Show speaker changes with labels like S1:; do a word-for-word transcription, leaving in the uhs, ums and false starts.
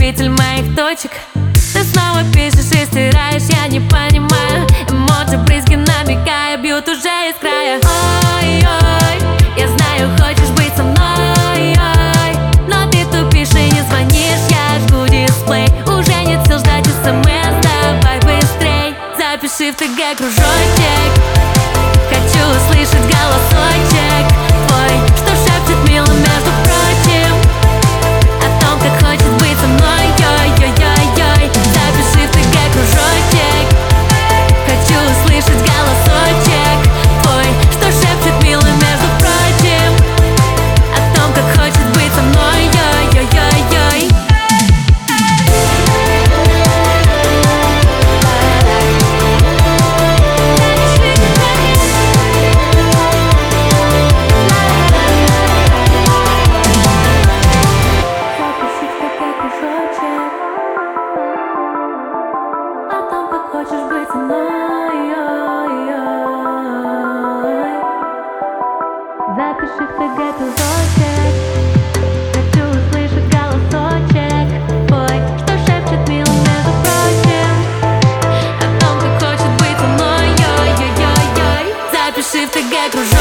S1: любитель моих точек. Ты снова пишешь и стираешь, я не понимаю. Эмоджи, брызги намекая, бьют уже из края. Ой-ой, я знаю, хочешь быть со мной, ой, но ты тупишь и не звонишь, я жгу дисплей. Уже нет сил ждать смс, давай быстрей. Запиши в ТГ кружочек, хочу услышать голосочек твой, что шепчет мило, между прочим, о том, как хочет быть со мной. Ой-ой-ой-ой, запиши в ТГ кружочек, хочу услышать голосочек твой, что шепчет мило, между прочим, о том, как хочет быть со мной. Ой-ой-ой-ой. Хочешь быть со мной, ой-ой-ой. Запиши в ТГ кружочек, хочу услышать голосочек твой, что шепчет мило, между прочим, о том, как хочет быть со мной. Ой-ой-ой-ой. Запиши в ТГ кружочек.